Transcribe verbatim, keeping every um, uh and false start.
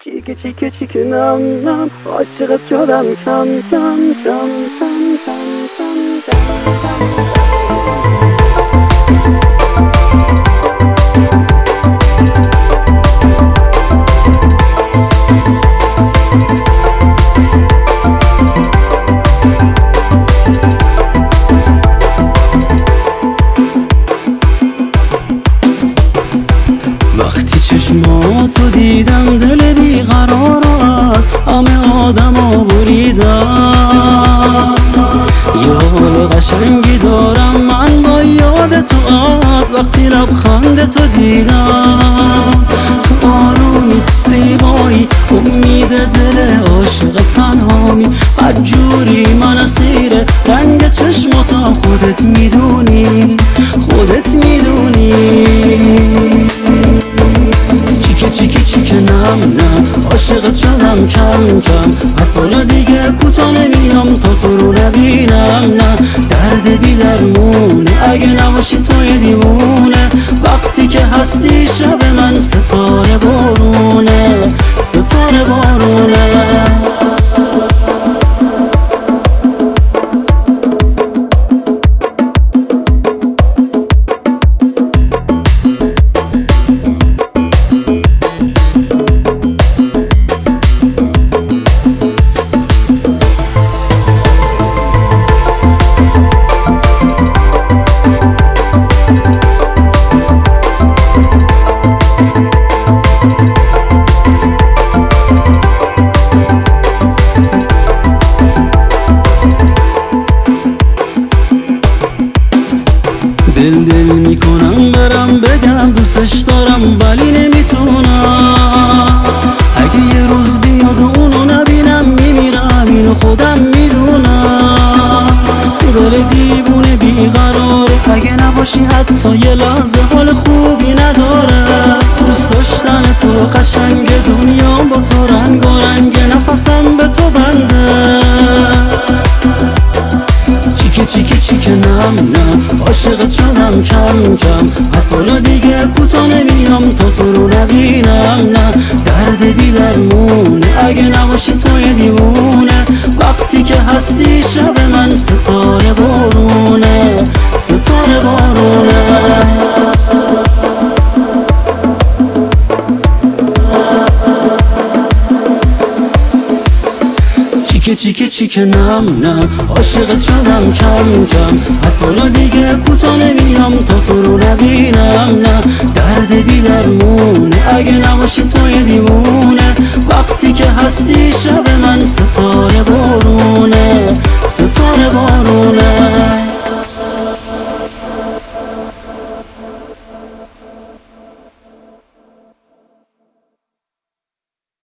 چیکه چیکه چیکه نم نم عاشقت شدم کم کم کم کم کم کم کم. وقتی چشماتو دیدم دل بیقرار از همه آدم ها بریدم. یه حال قشنگی دارم من با یاد تو از وقتی لبخند تو دیدم. تو آرومی زیبایی امید دل عاشق تنهامی بدجوری من اسیر رنگ چشماتم خودت میدونی خودت میدونی. چیکه چیکه چیکه نم نم عاشقت شدم کم کم. از حالا دیگه کوتا نمیام تا تو رو نبینم. نه درد بی درمونه اگه نباشی توی دیوونه. وقتی که هستی شب من ستاره بارونه ستاره بارونه. دل دل میکنم برم بگم دوستش دارم ولی نمیتونم. اگه یه روز بیاد و اونو نبینم میمیرم اینو خودم میدونم. دل دیوونه بیقراره اگه نباشی حتی یه لحظه حال خوبی نداره. دوست داشتن تو قشنگ دنیا با تو رنگ و رنگ نفسم به تو بنده. چیکه چیکه چیکه نم نم عاشقت شدم کم کم. از حالا دیگه کوتا نمیام تا تو رو نبینم. نه درد بی درمونه اگه نباشی توی دیوونه. وقتی که هستی شب من ستاره بارونه ستاره بارونه. چیکه چیکه چیکه نم نم عاشقت شدم کم کم. از حالا دیگه کوتا نمیام تا تو رو نبینم. نه درد بی درمونه اگه نباشی توی دیوونه. وقتی که هستی شب